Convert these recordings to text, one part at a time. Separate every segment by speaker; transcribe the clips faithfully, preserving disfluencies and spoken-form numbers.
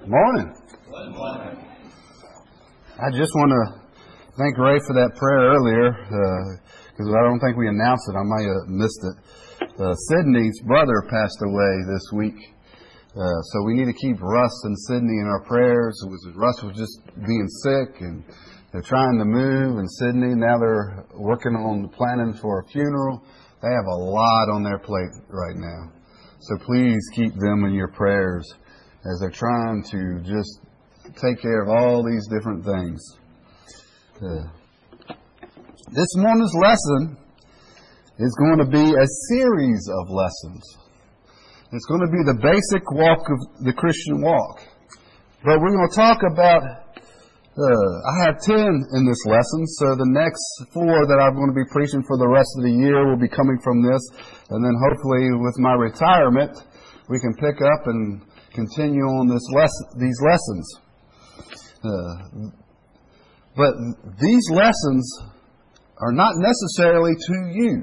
Speaker 1: Morning.
Speaker 2: Good morning.
Speaker 1: I just want to thank Ray for that prayer earlier, because uh, I don't think we announced it. I might have missed it. Uh, Sydney's brother passed away this week, uh, so we need to keep Russ and Sydney in our prayers. It was, Russ was just being sick, and they're trying to move, and Sydney, now they're working on planning for a funeral. They have a lot on their plate right now. So please keep them in your prayers as they're trying to just take care of all these different things. Uh, this morning's lesson is going to be a series of lessons. It's going to be the basic walk of the Christian walk. But we're going to talk about, uh, I have ten in this lesson, so the next four that I'm going to be preaching for the rest of the year will be coming from this. And then hopefully with my retirement, we can pick up and continue on this lesson, these lessons. Uh, but these lessons are not necessarily to you.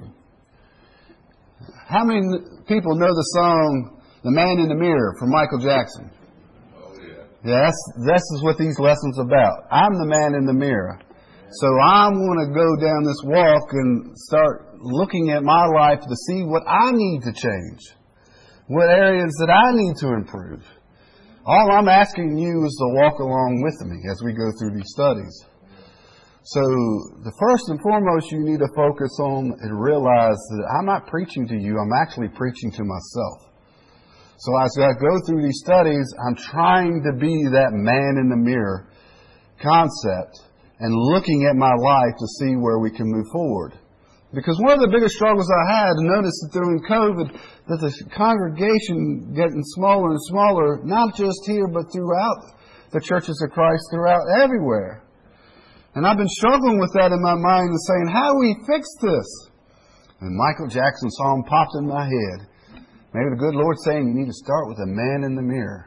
Speaker 1: How many people know the song "The Man in the Mirror" from Michael Jackson?
Speaker 2: Oh, yeah.
Speaker 1: Yeah, that's, this is what these lessons are about. I'm the man in the mirror. So I'm going to go down this walk and start looking at my life to see what I need to change. What areas that I need to improve. All I'm asking you is to walk along with me as we go through these studies. So the first and foremost you need to focus on and realize that I'm not preaching to you, I'm actually preaching to myself. So as I go through these studies, I'm trying to be that man in the mirror concept and looking at my life to see where we can move forward. Because one of the biggest struggles I had, noticed that during COVID, that the congregation getting smaller and smaller, not just here, but throughout the churches of Christ, throughout everywhere. And I've been struggling with that in my mind and saying, how do we fix this? And Michael Jackson's song popped in my head. Maybe the good Lord's saying you need to start with a man in the mirror.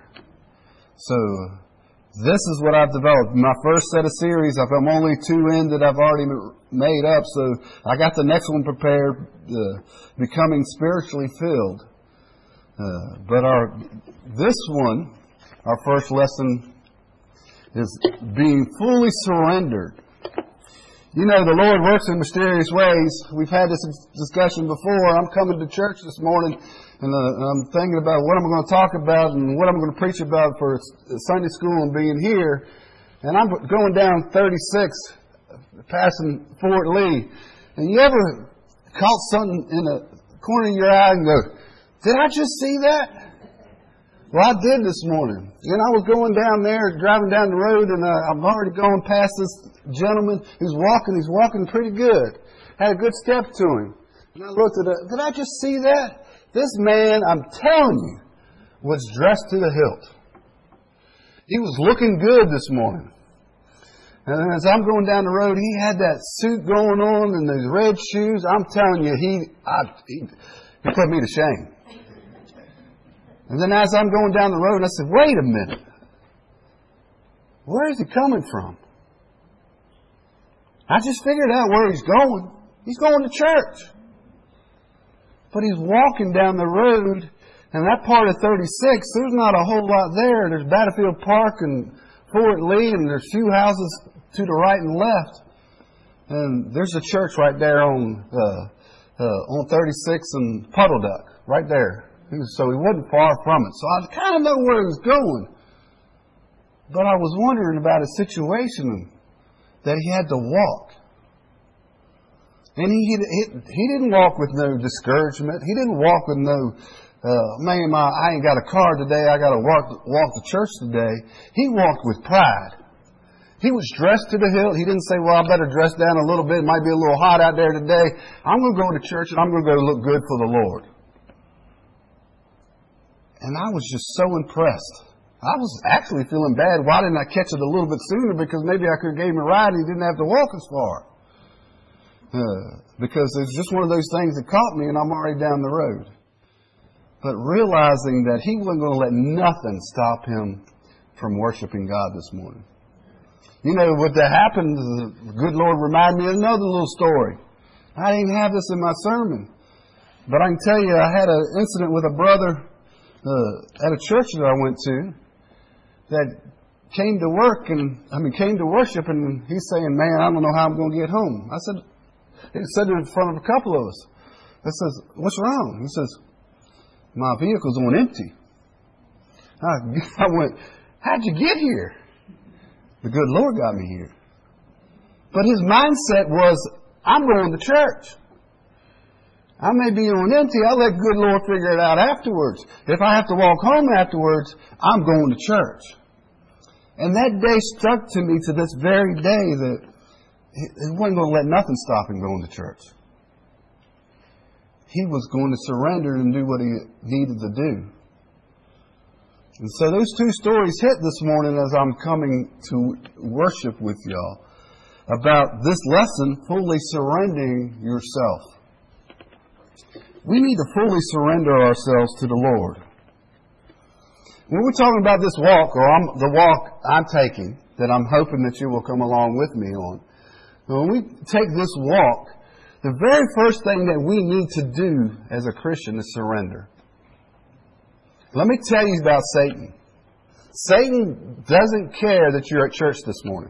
Speaker 1: So this is what I've developed. My first set of series, I'm only two in that I've already made up, so I got the next one prepared, uh, Becoming Spiritually Filled. Uh, but our this one, our first lesson, is being fully surrendered. You know, the Lord works in mysterious ways. We've had this discussion before. I'm coming to church this morning, and uh, I'm thinking about what I'm going to talk about and what I'm going to preach about for Sunday school and being here. And I'm going down thirty-six, passing Fort Lee. And you ever caught something in the corner of your eye and go, did I just see that? Well, I did this morning. And I was going down there, driving down the road, and uh, I'm already going past this gentleman who's walking. He's walking pretty good. Had a good step to him. And I looked at it. Did I just see that? This man, I'm telling you, was dressed to the hilt. He was looking good this morning. And as I'm going down the road, he had that suit going on and those red shoes. I'm telling you, he, I, he, he put me to shame. And then as I'm going down the road, I said, wait a minute. Where is he coming from? I just figured out where he's going. He's going to church. But he's walking down the road, and that part of thirty-six, there's not a whole lot there. There's Battlefield Park and Fort Lee, and there's a few houses to the right and left. And there's a church right there on uh, uh, on thirty-six and Puddle Duck, right there. So he wasn't far from it. So I kind of know where he was going. But I was wondering about a situation that he had to walk. And he, he he didn't walk with no discouragement. He didn't walk with no, uh, man, my, I ain't got a car today. I got to walk, walk to church today. He walked with pride. He was dressed to the hilt. He didn't say, well, I better dress down a little bit. It might be a little hot out there today. I'm going to go to church and I'm going to go look good for the Lord. And I was just so impressed. I was actually feeling bad. Why didn't I catch it a little bit sooner? Because maybe I could have gave him a ride and he didn't have to walk as far. Uh, because it's just one of those things that caught me and I'm already down the road. But realizing that he wasn't going to let nothing stop him from worshiping God this morning. You know, what that happened, the good Lord reminded me of another little story. I didn't have this in my sermon. But I can tell you, I had an incident with a brother uh, at a church that I went to. that came to work and, I mean, came to worship, and he's saying, man, I don't know how I'm going to get home. I said, he said it in front of a couple of us. I says, what's wrong? He says, my vehicle's on empty. I, I went, how'd you get here? The good Lord got me here. But his mindset was, I'm going to church. I may be on empty. I'll let good Lord figure it out afterwards. If I have to walk home afterwards, I'm going to church. And that day stuck to me to this very day that he wasn't going to let nothing stop him going to church. He was going to surrender and do what he needed to do. And so those two stories hit this morning as I'm coming to worship with y'all about this lesson, fully surrendering yourself. We need to fully surrender ourselves to the Lord. When we're talking about this walk, or I'm, the walk I'm taking, that I'm hoping that you will come along with me on, when we take this walk, the very first thing that we need to do as a Christian is surrender. Let me tell you about Satan. Satan doesn't care that you're at church this morning.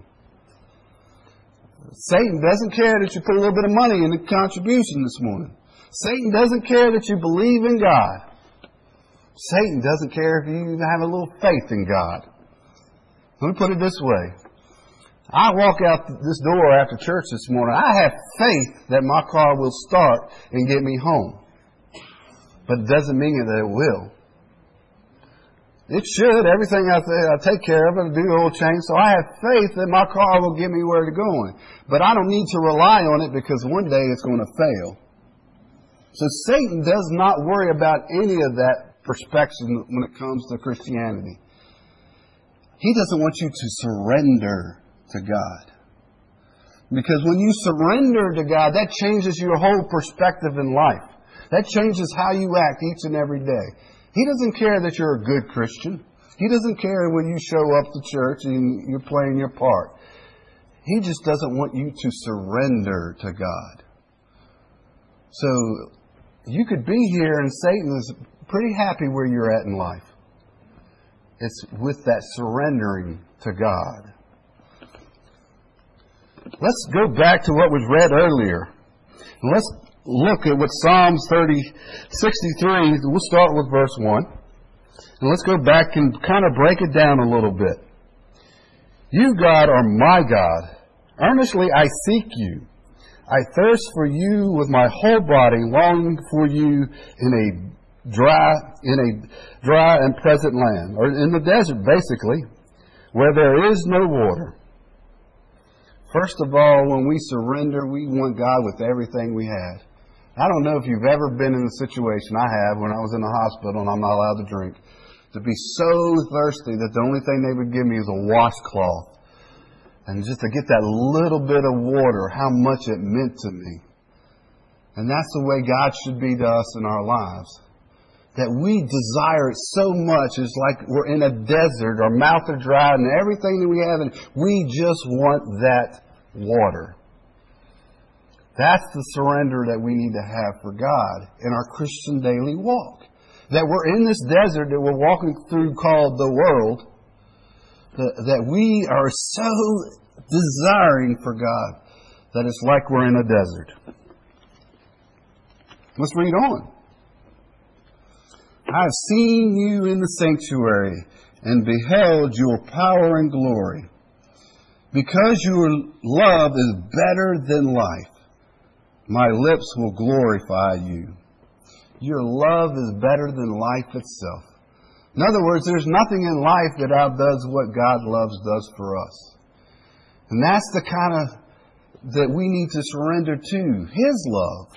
Speaker 1: Satan doesn't care that you put a little bit of money in the contribution this morning. Satan doesn't care that you believe in God. Satan doesn't care if you even have a little faith in God. Let me put it this way. I walk out this door after church this morning. I have faith that my car will start and get me home. But it doesn't mean that it will. It should. Everything I, th- I take care of, I do oil change. So I have faith that my car will get me where to going. But I don't need to rely on it because one day it's going to fail. So Satan does not worry about any of that perspective when it comes to Christianity. He doesn't want you to surrender to God. Because when you surrender to God, that changes your whole perspective in life. That changes how you act each and every day. He doesn't care that you're a good Christian. He doesn't care when you show up to church and you're playing your part. He just doesn't want you to surrender to God. So you could be here and Satan is pretty happy where you're at in life. It's with that surrendering to God. Let's go back to what was read earlier. And let's look at what Psalms thirty, sixty-three, we'll start with verse one. And let's go back and kind of break it down a little bit. You, God, are my God. Earnestly I seek you. I thirst for you with my whole body, longing for you in a dry, in a dry and present land, or in the desert, basically, where there is no water. First of all, when we surrender, we want God with everything we have. I don't know if you've ever been in a situation, I have, when I was in the hospital and I'm not allowed to drink, to be so thirsty that the only thing they would give me is a washcloth. And just to get that little bit of water, how much it meant to me. And that's the way God should be to us in our lives. That we desire it so much, it's like we're in a desert, our mouth are dry, and everything that we have, and we just want that water. That's the surrender that we need to have for God in our Christian daily walk. That we're in this desert that we're walking through called the world, that, that we are so desiring for God that it's like we're in a desert. Let's read on. I have seen you in the sanctuary and beheld your power and glory. Because your love is better than life, my lips will glorify you. Your love is better than life itself. In other words, there's nothing in life that outdoes what God loves does for us. And that's the kind of that we need to surrender to, His love.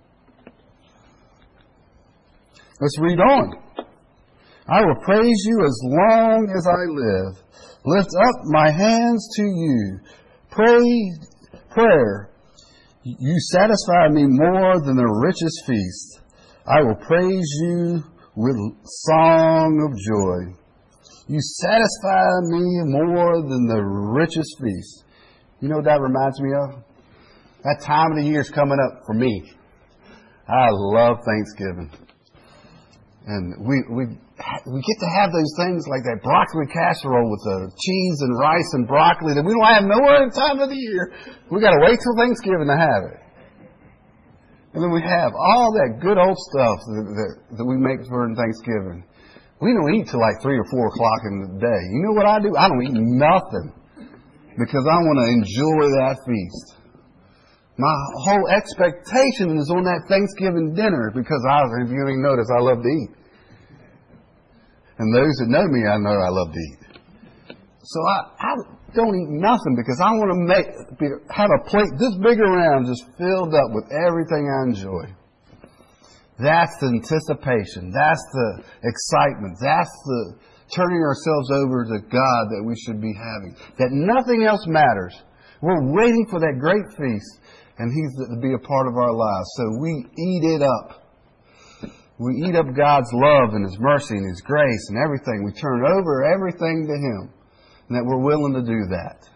Speaker 1: Let's read on. I will praise you as long as I live. Lift up my hands to you. Pray, prayer. You satisfy me more than the richest feast. I will praise you with song of joy. You satisfy me more than the richest feast. You know what that reminds me of? That time of the year is coming up for me. I love Thanksgiving. And we, we we get to have those things like that broccoli casserole with the cheese and rice and broccoli that we don't have no other time of the year. We got to wait till Thanksgiving to have it. And then we have all that good old stuff that, that, that we make for Thanksgiving. We don't eat till like three or four o'clock in the day. You know what I do? I don't eat nothing because I want to enjoy that feast. My whole expectation is on that Thanksgiving dinner because I, if you ain't noticed, I love to eat. And those that know me, I know I love to eat. So I, I don't eat nothing because I want to make have a plate this big around just filled up with everything I enjoy. That's the anticipation. That's the excitement. That's the turning ourselves over to God that we should be having. That nothing else matters. We're waiting for that great feast. And He's to be a part of our lives. So we eat it up. We eat up God's love and His mercy and His grace and everything. We turn over everything to Him. And that we're willing to do that.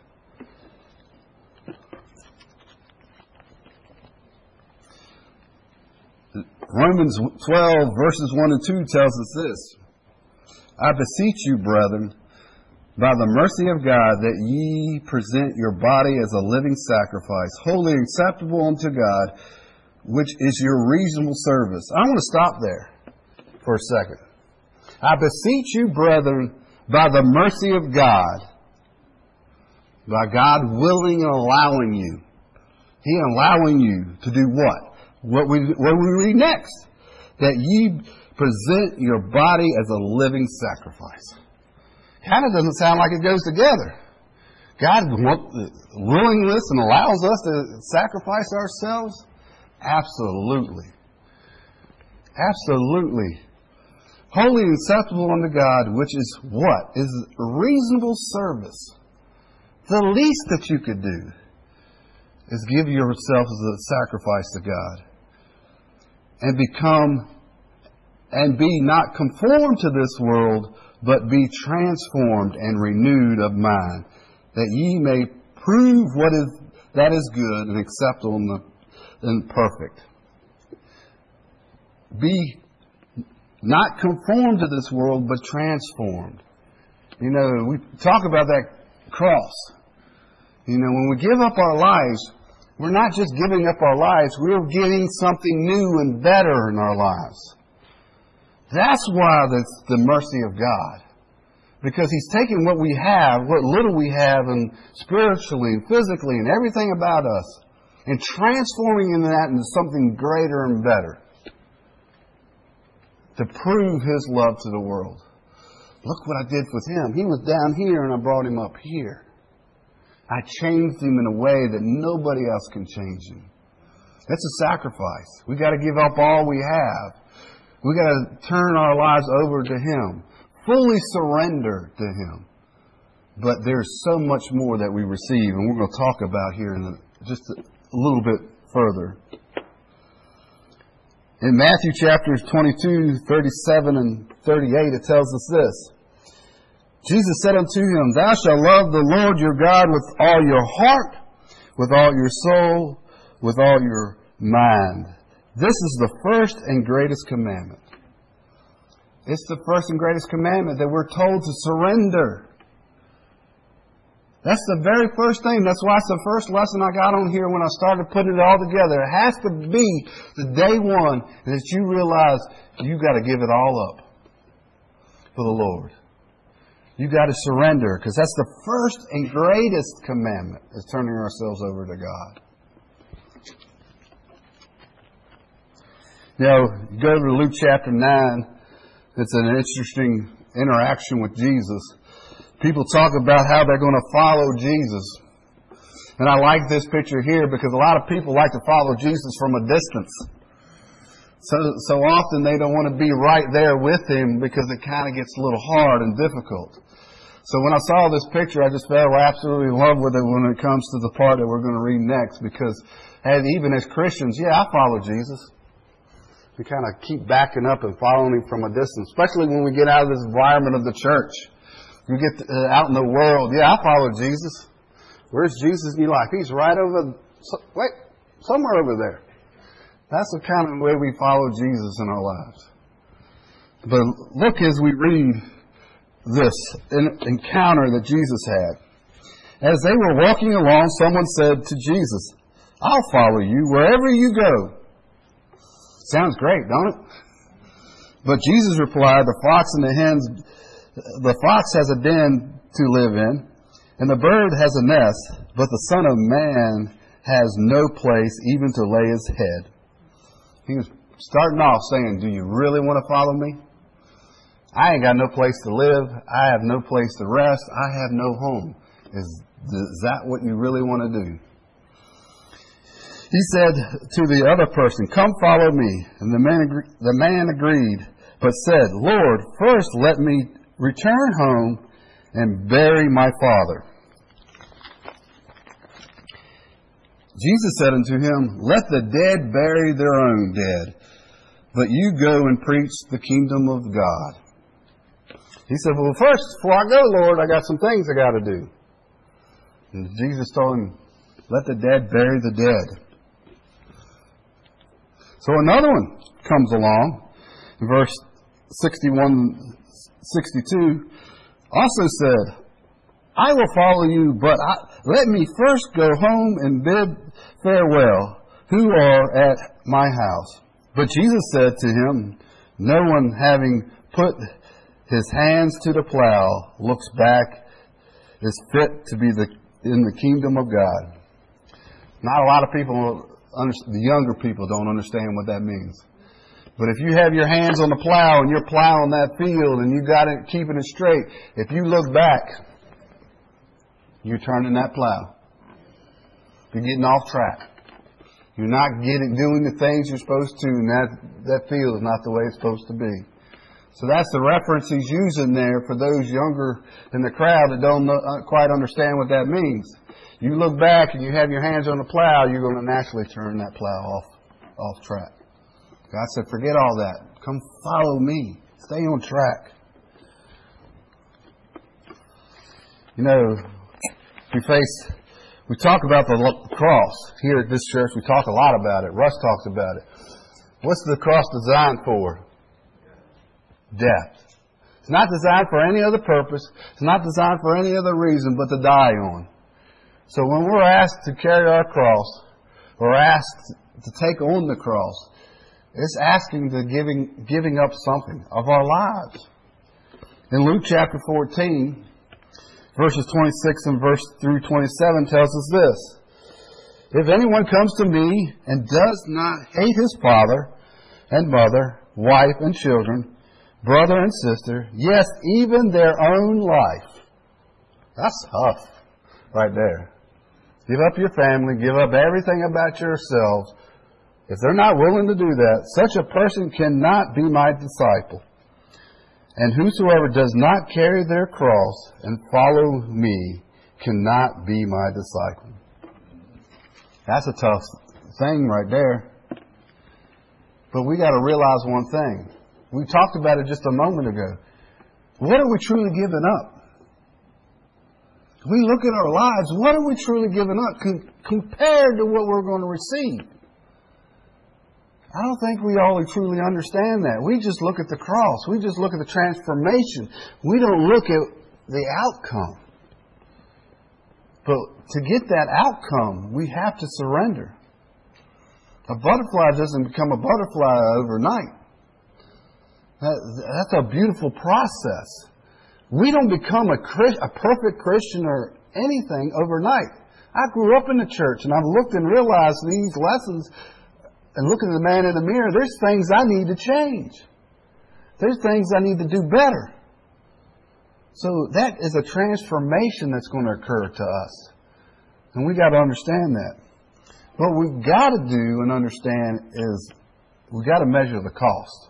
Speaker 1: Romans twelve verses one and two tells us this. I beseech you, brethren, by the mercy of God, that ye present your body as a living sacrifice, wholly acceptable unto God, which is your reasonable service. I want to stop there for a second. I beseech you, brethren, by the mercy of God, by God willing and allowing you, He allowing you to do what? What we, what we read next. That ye present your body as a living sacrifice. Kind of doesn't sound like it goes together. God willingness and allows us to sacrifice ourselves? Absolutely. Absolutely. Holy and acceptable unto God, which is what? Is reasonable service. The least that you could do is give yourself as a sacrifice to God. And become, and be not conformed to this world, but be transformed and renewed of mind, that ye may prove what is that is good and acceptable and, the, and perfect. Be not conformed to this world, but transformed. You know, we talk about that cross. You know, when we give up our lives, we're not just giving up our lives, we're getting something new and better in our lives. That's why that's the mercy of God. Because He's taking what we have, what little we have, and spiritually and physically and everything about us, and transforming that into something greater and better. To prove His love to the world. Look what I did with Him. He was down here and I brought Him up here. I changed Him in a way that nobody else can change Him. That's a sacrifice. We've got to give up all we have. We've got to turn our lives over to Him. Fully surrender to Him. But there's so much more that we receive, and we're going to talk about here in a, just a little bit further. In Matthew chapters twenty-two, thirty-seven, and thirty-eight, it tells us this. Jesus said unto him, Thou shalt love the Lord your God with all your heart, with all your soul, with all your mind. This is the first and greatest commandment. It's the first and greatest commandment that we're told to surrender. That's the very first thing. That's why it's the first lesson I got on here when I started putting it all together. It has to be the day one that you realize you got to give it all up for the Lord. You got to surrender, because that's the first and greatest commandment, is turning ourselves over to God. Now, go to Luke chapter nine. It's an interesting interaction with Jesus. People talk about how they're going to follow Jesus. And I like this picture here because a lot of people like to follow Jesus from a distance. So, so often they don't want to be right there with Him because it kind of gets a little hard and difficult. So when I saw this picture, I just fell absolutely in love with it when it comes to the part that we're going to read next. Because and even as Christians, yeah, I follow Jesus. We kind of keep backing up and following Him from a distance, especially when we get out of this environment of the church. You get uh, out in the world. Yeah, I follow Jesus. Where's Jesus in your life? He's right over, so, wait, somewhere over there. That's the kind of way we follow Jesus in our lives. But look as we read this encounter that Jesus had. As they were walking along, someone said to Jesus, "I'll follow you wherever you go." Sounds great, don't it? But Jesus replied, "The fox and the hens, the fox has a den to live in, and the bird has a nest, but the Son of Man has no place even to lay his head." He was starting off saying, do you really want to follow me? I ain't got no place to live. I have no place to rest. I have no home. Is, is that what you really want to do? He said to the other person, "Come follow me." And the man, agree- the man agreed, but said, "Lord, first let me return home and bury my father." Jesus said unto him, "Let the dead bury their own dead, but you go and preach the kingdom of God." He said, "Well, first, before I go, Lord, I got some things I got to do." And Jesus told him, "Let the dead bury the dead." So another one comes along, in verse sixty-one, sixty-two, also said, "I will follow you, but I, let me first go home and bid farewell, who are at my house." But Jesus said to him, "No one having put his hands to the plow looks back is fit to be the, in the kingdom of God." Not a lot of people, the younger people, don't understand what that means. But if you have your hands on the plow and you're plowing that field and you got it, keeping it straight, if you look back, you're turning that plow. You're getting off track. You're not getting doing the things you're supposed to, and that, that field is not the way it's supposed to be. So that's the reference he's using there for those younger in the crowd that don't know, uh, quite understand what that means. You look back and you have your hands on the plow, you're going to naturally turn that plow off, off track. God said, forget all that. Come follow me. Stay on track. You know, we face, we talk about the cross. Here at this church, we talk a lot about it. Russ talks about it. What's the cross designed for? Death. It's not designed for any other purpose. It's not designed for any other reason but to die on. So when we're asked to carry our cross, or asked to take on the cross, it's asking to giving giving up something of our lives. In Luke chapter fourteen, verses twenty-six and verse through twenty-seven tells us this: "If anyone comes to me and does not hate his father and mother, wife and children, brother and sister, yes, even their own life." That's tough right there. Give up your family, give up everything about yourselves. If they're not willing to do that, such a person cannot be my disciple. And whosoever does not carry their cross and follow me cannot be my disciple. That's a tough thing right there. But we got to realize one thing. We talked about it just a moment ago. What are we truly giving up? We look at our lives, what are we truly giving up com- compared to what we're going to receive? I don't think we all truly understand that. We just look at the cross. We just look at the transformation. We don't look at the outcome. But to get that outcome, we have to surrender. A butterfly doesn't become a butterfly overnight. That, that's a beautiful process. We don't become a, Christ, a perfect Christian or anything overnight. I grew up in the church and I've looked and realized these lessons and looking at the man in the mirror, there's things I need to change. There's things I need to do better. So that is a transformation that's going to occur to us. And we got to understand that. What we've got to do and understand is we've got to measure the cost.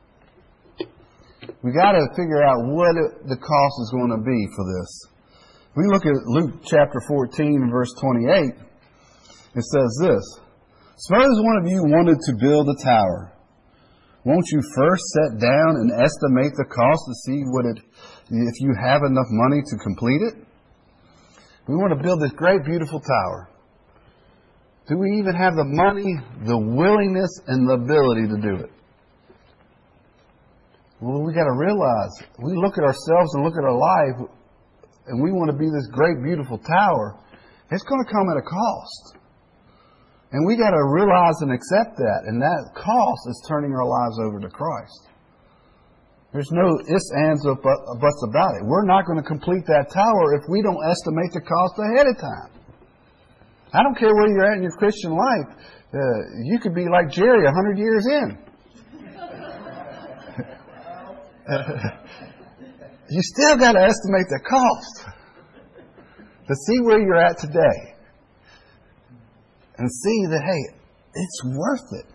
Speaker 1: We got to figure out what the cost is going to be for this. We look at Luke chapter fourteen, verse twenty-eight. It says this: "Suppose one of you wanted to build a tower. Won't you first sit down and estimate the cost to see what it, if you have enough money to complete it?" We want to build this great, beautiful tower. Do we even have the money, the willingness, and the ability to do it? Well, we got to realize, we look at ourselves and look at our life, and we want to be this great, beautiful tower. It's going to come at a cost. And we got to realize and accept that. And that cost is turning our lives over to Christ. There's no ifs, ands, or buts about it. We're not going to complete that tower if we don't estimate the cost ahead of time. I don't care where you're at in your Christian life. Uh, you could be like Jerry a hundred years in. You still got to estimate the cost to see where you're at today and see that, hey, it's worth it.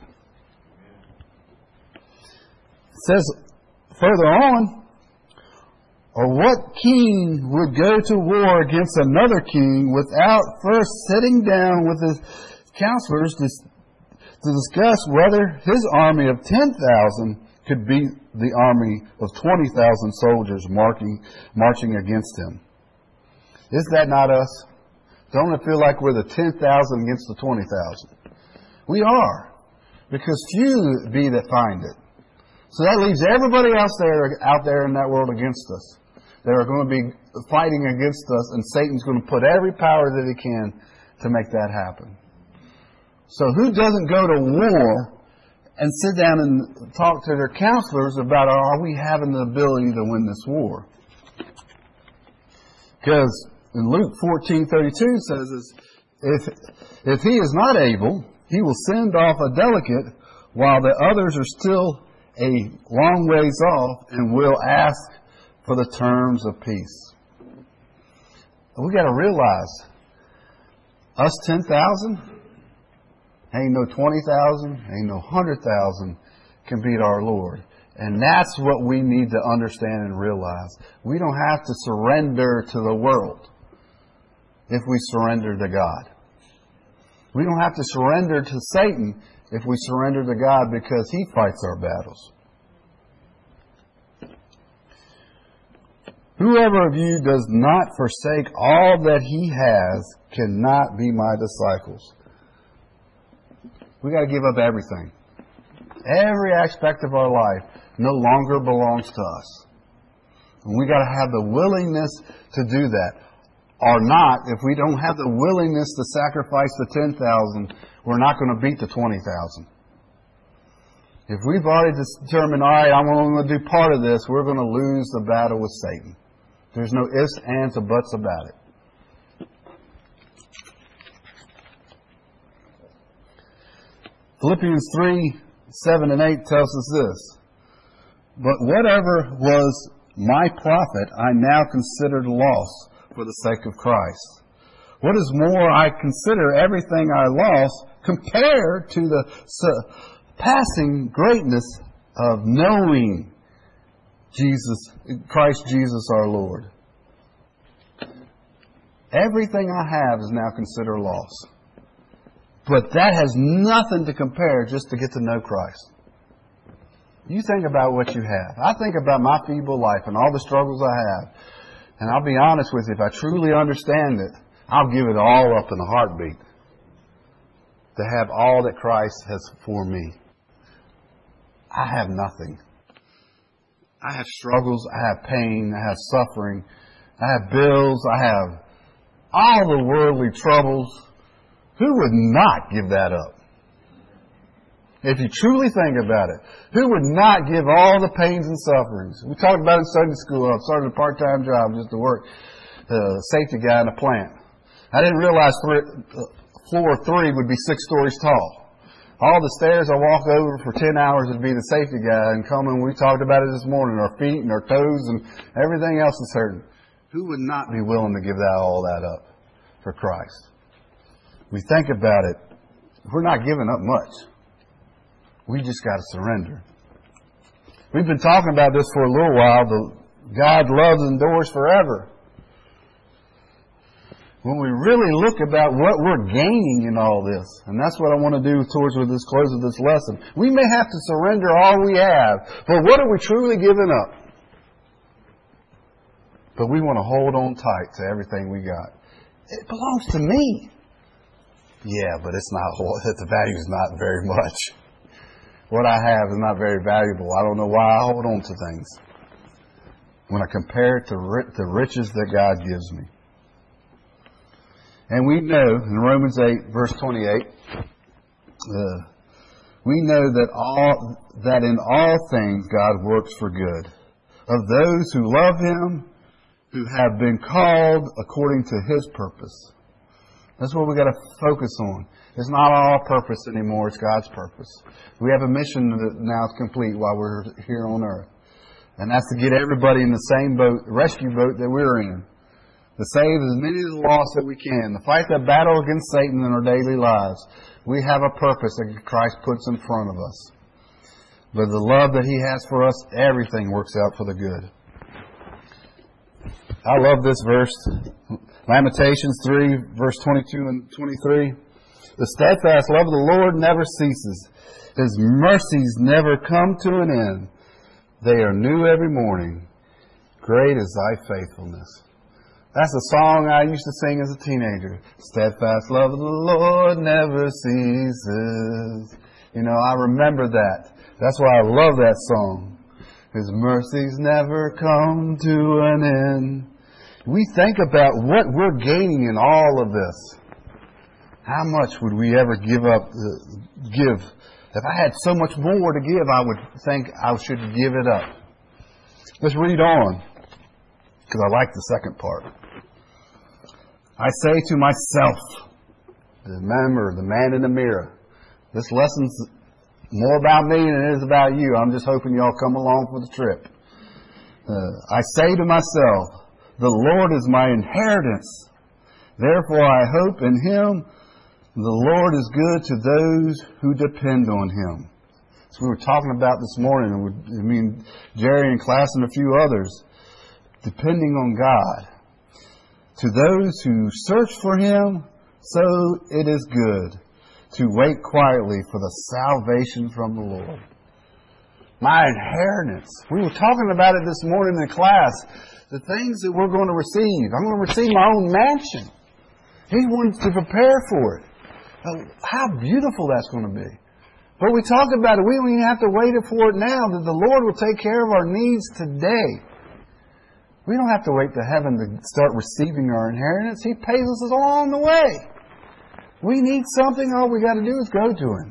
Speaker 1: It says further on, or what king would go to war against another king without first sitting down with his counselors to, to discuss whether his army of ten thousand could beat the army of twenty thousand soldiers marching, marching against him? Is that not us? Don't it feel like we're the ten thousand against the twenty thousand? We are. Because few be that find it. So that leaves everybody else there, out there in that world against us. They are going to be fighting against us, and Satan's going to put every power that he can to make that happen. So who doesn't go to war and sit down and talk to their counselors about, are we having the ability to win this war? Because in Luke fourteen thirty-two says, if, if he is not able, he will send off a delegate while the others are still a long ways off and will ask for the terms of peace. We got to realize, us ten thousand, ain't no twenty thousand, ain't no one hundred thousand can beat our Lord. And that's what we need to understand and realize. We don't have to surrender to the world if we surrender to God. We don't have to surrender to Satan if we surrender to God, because He fights our battles. Whoever of you does not forsake all that he has cannot be my disciples. We got to give up everything. Every aspect of our life no longer belongs to us. And we got to have the willingness to do that. Or not, if we don't have the willingness to sacrifice the ten thousand, we're not going to beat the twenty thousand. If we've already determined, all right, I'm only going to do part of this, we're going to lose the battle with Satan. There's no ifs, ands, or buts about it. Philippians three, seven and eight tells us this. But whatever was my profit, I now consider loss for the sake of Christ. What is more, I consider everything I lost compared to the surpassing greatness of knowing Jesus, Christ Jesus our Lord. Everything I have is now considered loss. But that has nothing to compare just to get to know Christ. You think about what you have. I think about my feeble life and all the struggles I have. And I'll be honest with you, if I truly understand it, I'll give it all up in a heartbeat to have all that Christ has for me. I have nothing. I have struggles, I have pain, I have suffering, I have bills, I have all the worldly troubles. Who would not give that up? If you truly think about it, who would not give all the pains and sufferings? We talked about it in Sunday school. I started a part-time job just to work the safety guy in a plant. I didn't realize three, uh, floor three would be six stories tall. All the stairs I walk over for ten hours would be the safety guy, and coming, we talked about it this morning, our feet and our toes and everything else is hurting. Who would not be willing to give that all that up for Christ? We think about it, we're not giving up much. We just got to surrender. We've been talking about this for a little while. The God loves endures forever. When we really look about what we're gaining in all this, and that's what I want to do towards with this close of this lesson. We may have to surrender all we have, but what are we truly giving up? But we want to hold on tight to everything we got. It belongs to me. Yeah, but it's not. The value is not very much. what I have is not very valuable. I don't know why I hold on to things when I compare it to the riches that God gives me. And we know in Romans eight, verse twenty-eight, uh, we know that all that in all things God works for good of those who love Him, who have been called according to His purpose. That's what we got to focus on. It's not our purpose anymore; it's God's purpose. We have a mission that now is complete while we're here on earth, and that's to get everybody in the same boat, rescue boat that we're in. To save as many of the lost that we can. To fight the battle against Satan in our daily lives. We have a purpose that Christ puts in front of us. But the love that He has for us, everything works out for the good. I love this verse. Lamentations three, verse twenty-two and twenty-three. The steadfast love of the Lord never ceases. His mercies never come to an end. They are new every morning. Great is Thy faithfulness. That's a song I used to sing as a teenager. Steadfast love of the Lord never ceases. You know, I remember that. That's why I love that song. His mercies never come to an end. We think about what we're gaining in all of this. How much would we ever give up, uh, give? If I had so much more to give, I would think I should give it up. Let's read on, because I like the second part. I say to myself, remember, the man in the mirror. This lesson's more about me than it is about you. I'm just hoping y'all come along for the trip. Uh, I say to myself, the Lord is my inheritance. Therefore I hope in Him. The Lord is good to those who depend on Him. So we were talking about this morning, and I mean, Jerry and class and a few others, depending on God. To those who search for Him, so it is good to wait quietly for the salvation from the Lord. My inheritance. We were talking about it this morning in class. The things that we're going to receive. I'm going to receive my own mansion. He wants to prepare for it. How beautiful that's going to be. But we talk about it. We don't even have to wait for it now. That the Lord will take care of our needs today. We don't have to wait to heaven to start receiving our inheritance. He pays us along the way. We need something. All we got to do is go to Him.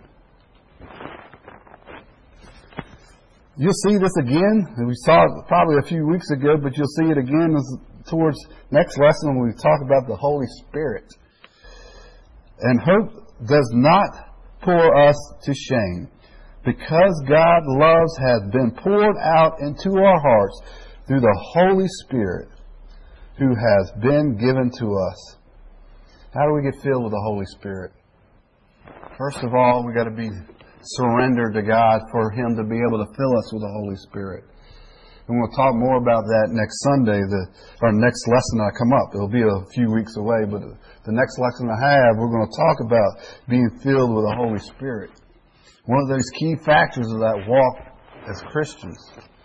Speaker 1: You'll see this again. We saw it probably a few weeks ago, but you'll see it again towards next lesson when we talk about the Holy Spirit. And hope does not pour us to shame, because God's love has been poured out into our hearts through the Holy Spirit who has been given to us. How do we get filled with the Holy Spirit? First of all, we got to be surrendered to God for Him to be able to fill us with the Holy Spirit. And we'll talk more about that next Sunday, the, or next lesson I come up. It'll be a few weeks away, but the next lesson I have, we're going to talk about being filled with the Holy Spirit. One of those key factors of that walk as Christians.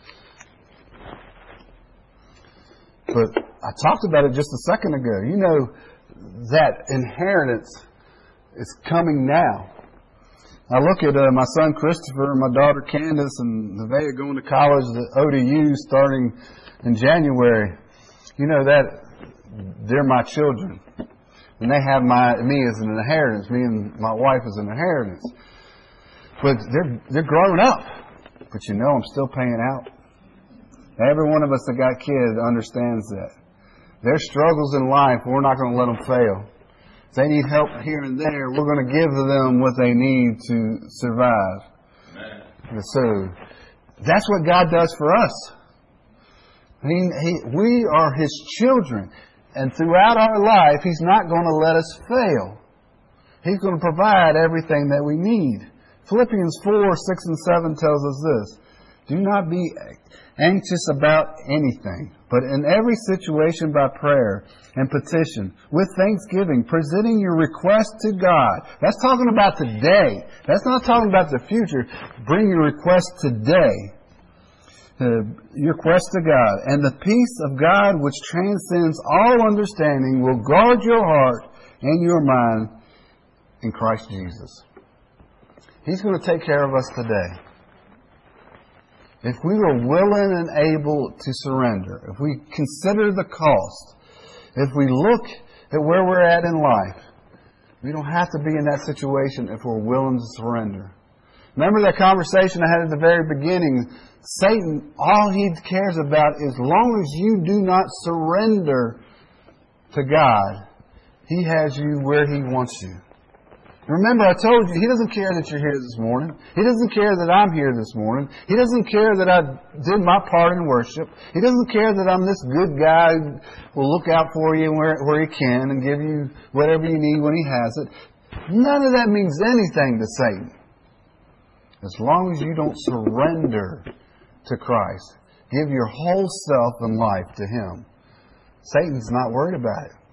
Speaker 1: But I talked about it just a second ago. You know, that inheritance is coming now. I look at uh, my son Christopher and my daughter Candace and Nevaeh going to college at O D U starting in January. You know that they're my children. And they have my me as an inheritance. Me and my wife as an inheritance. But they're they're grown up. But you know I'm still paying out. Every one of us that got kids understands that. Their struggles in life, we're not going to let them fail. If they need help here and there, we're going to give to them what they need to survive. Amen. So, that's what God does for us. He, he, we are His children. And throughout our life, He's not going to let us fail. He's going to provide everything that we need. Philippians four, six, and seven tells us this. Do not be anxious about anything, but in every situation by prayer and petition, with thanksgiving, presenting your request to God. That's talking about today. That's not talking about the future. Bring your request today. Uh, your request to God. And the peace of God, which transcends all understanding, will guard your heart and your mind in Christ Jesus. He's going to take care of us today. If we were willing and able to surrender, if we consider the cost, if we look at where we're at in life, we don't have to be in that situation if we're willing to surrender. Remember that conversation I had at the very beginning? Satan, all he cares about is, as long as you do not surrender to God, he has you where he wants you. Remember, I told you, he doesn't care that you're here this morning. He doesn't care that I'm here this morning. He doesn't care that I did my part in worship. He doesn't care that I'm this good guy who will look out for you where, where he can and give you whatever you need when he has it. None of that means anything to Satan. As long as you don't surrender to Christ, give your whole self and life to Him, Satan's not worried about it.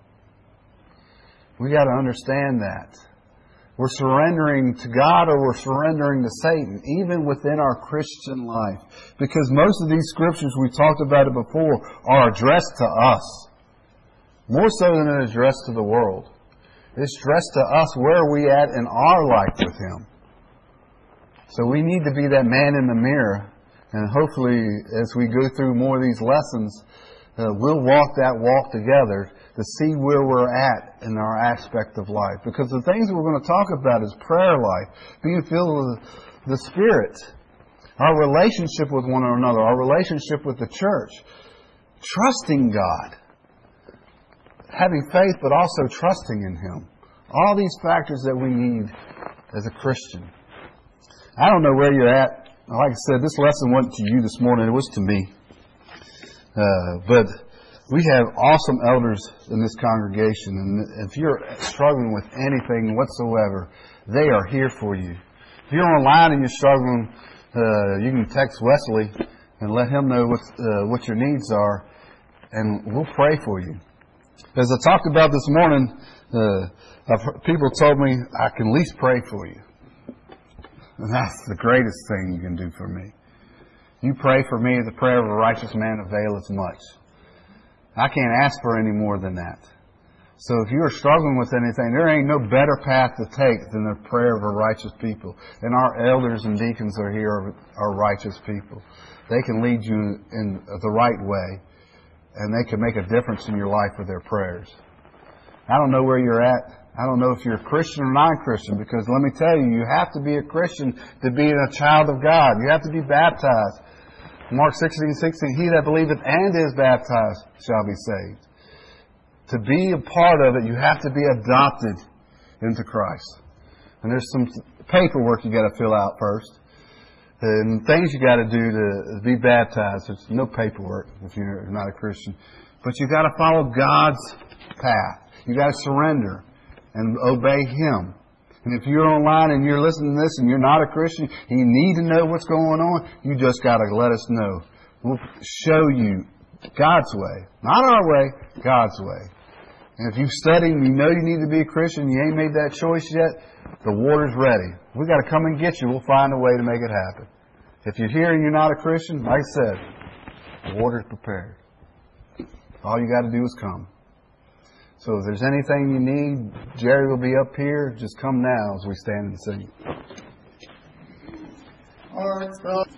Speaker 1: We got to understand that. We're surrendering to God or we're surrendering to Satan, even within our Christian life. Because most of these scriptures, we talked about it before, are addressed to us. More so than it's addressed to the world. It's addressed to us where are we at in our life with Him. So we need to be that man in the mirror. And hopefully, as we go through more of these lessons, uh, we'll walk that walk together to see where we're at in our aspect of life. Because the things we're going to talk about is prayer life, being filled with the Spirit, our relationship with one another, our relationship with the church, trusting God, having faith but also trusting in Him. All these factors that we need as a Christian. I don't know where you're at. Like I said, this lesson wasn't to you this morning. It was to me. Uh, but we have awesome elders in this congregation. And if you're struggling with anything whatsoever, they are here for you. If you're online and you're struggling, uh, you can text Wesley and let him know what, uh, what your needs are. And we'll pray for you. As I talked about this morning, uh, I've heard, people told me I can at least pray for you. And that's the greatest thing you can do for me. You pray for me, the prayer of a righteous man availeth much. I can't ask for any more than that. So if you are struggling with anything, there ain't no better path to take than the prayer of a righteous people. And our elders and deacons are here are, are righteous people. They can lead you in the right way. And they can make a difference in your life with their prayers. I don't know where you're at. I don't know if you're a Christian or non-Christian, because let me tell you, you have to be a Christian to be a child of God. You have to be baptized. Mark sixteen sixteen, he that believeth and is baptized shall be saved. To be a part of it, you have to be adopted into Christ. And there's some paperwork you got to fill out first. And things you got to do to be baptized. There's no paperwork if you're not a Christian. But you got to follow God's path. You got to surrender and obey Him. And if you're online and you're listening to this and you're not a Christian, and you need to know what's going on, you just got to let us know. We'll show you God's way. Not our way, God's way. And if you've studied and you know you need to be a Christian, you ain't made that choice yet, the water's ready. We got to come and get you. We'll find a way to make it happen. If you're here and you're not a Christian, like I said, the water's prepared. All you got to do is come. So if there's anything you need, Jerry will be up here. Just come now as we stand and sing.
Speaker 3: All right,